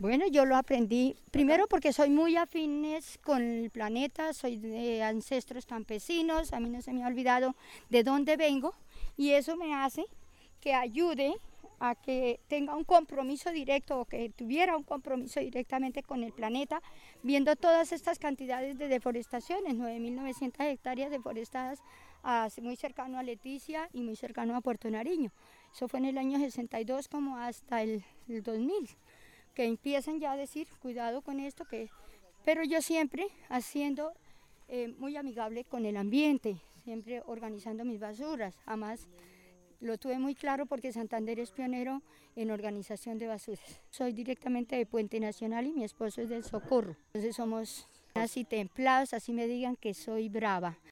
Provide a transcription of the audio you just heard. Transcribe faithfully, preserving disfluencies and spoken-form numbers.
Bueno, yo lo aprendí primero porque soy muy afines con el planeta, soy de ancestros campesinos, a mí no se me ha olvidado de dónde vengo y eso me hace que ayude a que tenga un compromiso directo o que tuviera un compromiso directamente con el planeta, viendo todas estas cantidades de deforestaciones, nueve mil novecientas hectáreas deforestadas muy cercano a Leticia y muy cercano a Puerto Nariño. Eso fue en el año sesenta y dos como hasta el, el dos mil. Que empiezan ya a decir, cuidado con esto, que pero yo siempre haciendo eh, muy amigable con el ambiente, siempre organizando mis basuras, además lo tuve muy claro porque Santander es pionero en organización de basuras. Soy directamente de Puente Nacional y mi esposo es del Socorro, entonces somos así templados, así me digan que soy brava.